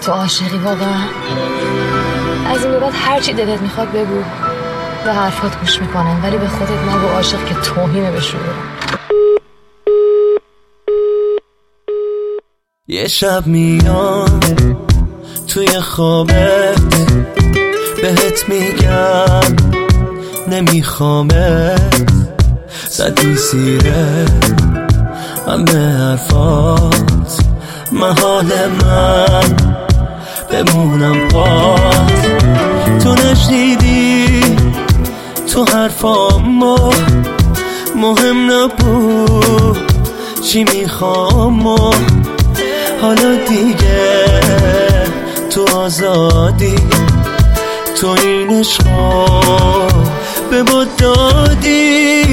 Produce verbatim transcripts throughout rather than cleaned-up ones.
تو عاشقی واقعا؟ از این به بعد هر چی دلت میخواد بگو، به حرفات گوش میکنم، ولی به خودت نگو عاشق که توهینه به شعور. یه شب میام توی خوابت بهت میگم نمیخوامت، زدی سیره همه حرفات، محال من بمونم پات. تو نشنیدی تو حرفامو، مهم نبود چی میخوام و حالا دیگه تو آزادی، تو این عشقا به با دادی.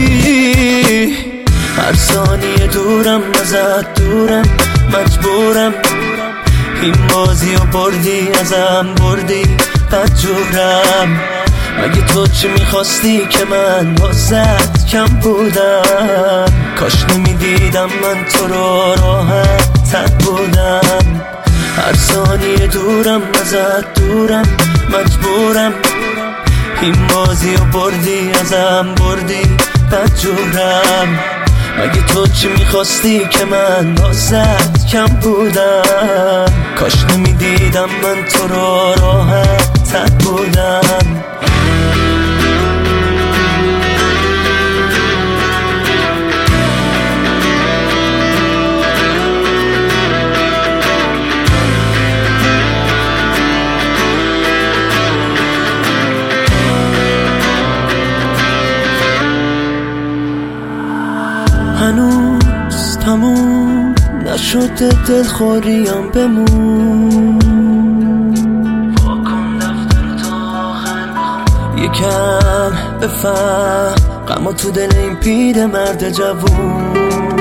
هر ثانیه دورم ازت دورم، مجبورم این بازی رو بردی ازم بردی بدجورم. مگه تو چی میخواستی که من واسط کم بودم؟ کاش نمیدیدم من تو رو راحت تر بودم. هر ثانیه دورم ازت دورم، مجبورم این بازی رو بردی ازم بردی بدجورم. مگه تو چی میخواستی که من واسط کم بودم؟ کاش نمیدیدم من تو رو راحت تر بودم. هنوز تموم نشده دلخوریم بمون، واکن دفتر تا آخر بخون. یکم بفهم غم تو دل این پیر مرد جوون.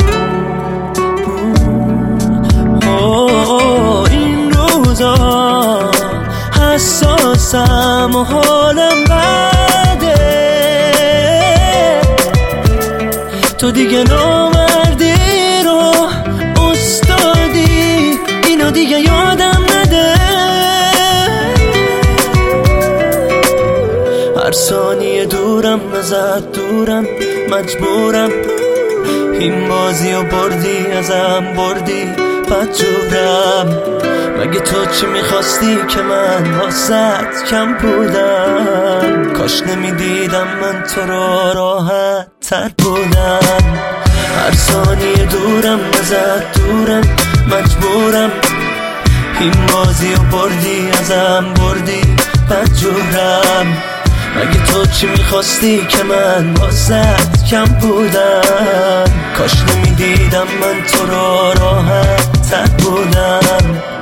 اوه این روزا حساسم و حالم بده، تو دیگه نامردی رو استادی، اینو دیگه یادم نده. هر ثانیه دورم ازت دورم، مجبورم این بازی رو بردی ازم بردی بدجورم. مگه تو چی میخواستی که من واسط کم بودم؟ کاش نمیدیدم من تو رو راحت تر بودم. هر ثانیه دورم ازت دورم، مجبورم این بازی رو بردی ازم بردی بدجورم. مگه تو چی میخواستی که من واسط کم بودم؟ کاش نمیدیدم من تو رو راحت تر بودم.